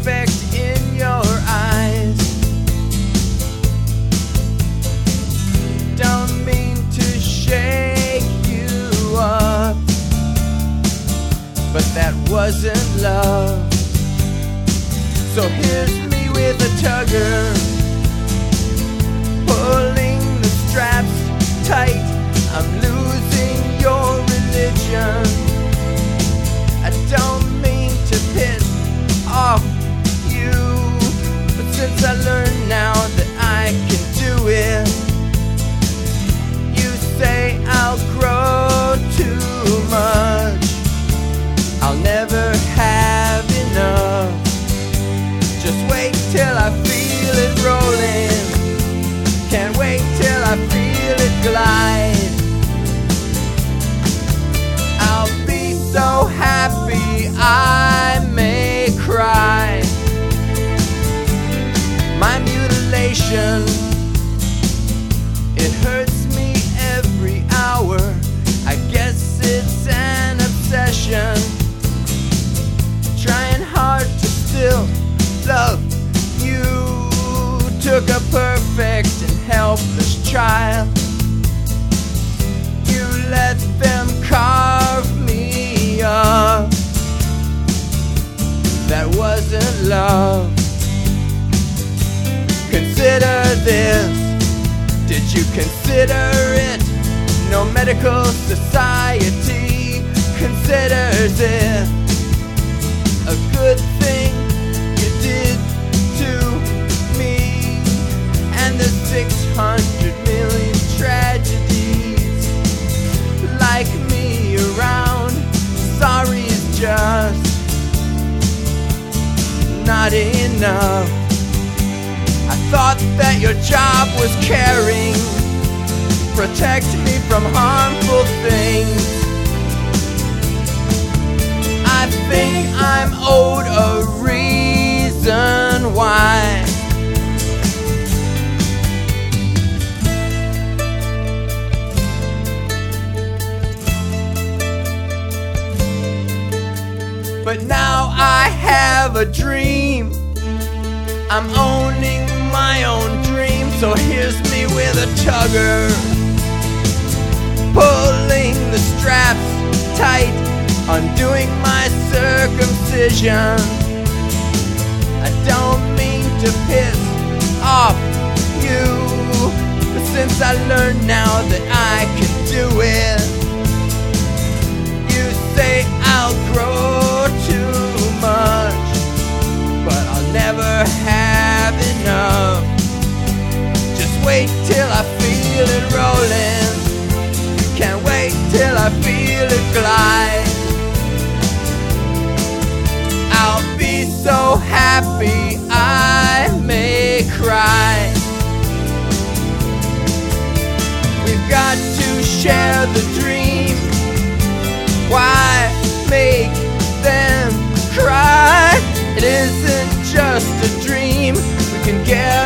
perfect in your eyes. Don't mean to shake you up, but that wasn't love. So here's me with a tugger, pulling the straps tight. I'm losing your religion. I don't mean to piss off you, but since I learned now that I can do it, you say I'll grow too much. I'll never have enough. Just wait till I feel it rolling. Can't wait till I feel it glide. I'll be so happy I may cry. My mutilation, it hurts me every hour. I guess it's an obsession. Trying hard to still love you. Took a perfect and helpless child. You let them carve me up. That wasn't love. Consider this. Did you consider it? No medical society considers it a good thing you did to me. And the 600 million tragedies like me around. Sorry is just not enough. I thought that your job was caring, protect me from harmful things. I think I'm owed a reason why. But now I have a dream. I'm owning my own dream. So here's me with a tugger, pulling the straps tight, undoing my circumcision. I don't mean to piss off you, but since I learned now that I can do it, you say I'll grow too much, but I'll never have enough. Just wait till I feel it rolling. Can't wait till I feel it glide. I'll be so happy I may cry. We've got to share the dream. Why make them cry? It isn't just a dream. We can get